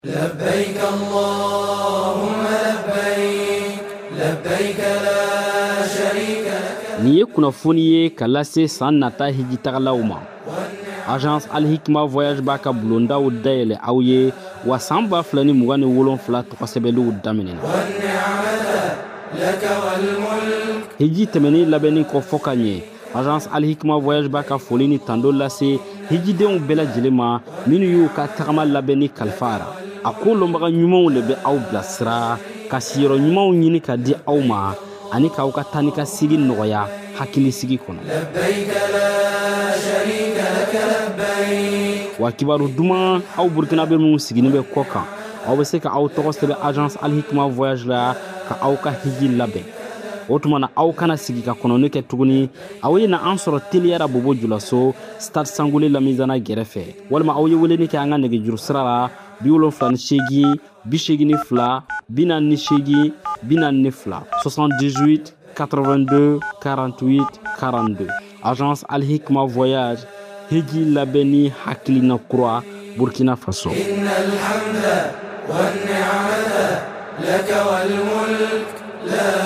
لبيك اللهم لبيك لبيك لا شريك لك. Ni ye kunnafoni ye ka lase san nata hijitagalaw ma. Agence Al Hikma Voyage b'a ka bulondaw dayɛlɛ aw ye wa san 2027 tɔgɔsɛbɛliw daminɛna. Hiji tɛmɛni labɛnni kɔ fɔ ka ɲɛ, Agence Al Hikma Voyage b'a ka foli ni tando lase hijidenw bɛɛ lajɛlen ma minnu y'u ka tagama labɛnni kalifara. A ko lɔnbaga ɲumanw le bɛ aw bilasira ka siyɔrɔ ɲumanw ɲini ka di aw ma ani k'aw ka taa ni ka sigi nɔgɔya hakilisigi kɔnɔ. Wa kibaru duman aw burkinabe minnu siginin bɛ kɔ kan, aw bɛ se ka aw tɔgɔ sɛbɛn Agence Al Hikma Voyage la ka aw ka hiji labɛn. O tuma na aw kana sigi ka kɔnɔni kɛ tuguni, aw ye na an sɔrɔ teliyara Bobo Julaso Stade Sangule Lamizana gɛrɛfɛ, walima aw ye weleni kɛ an ka nɛgɛjuru sira la 78 82 48 42 78 82 48 42. Agence Al Hikma Voyage, hiji labɛnni hakilina kura Burkina Faso. Innal hamda wan ni'mata laka wal mulk la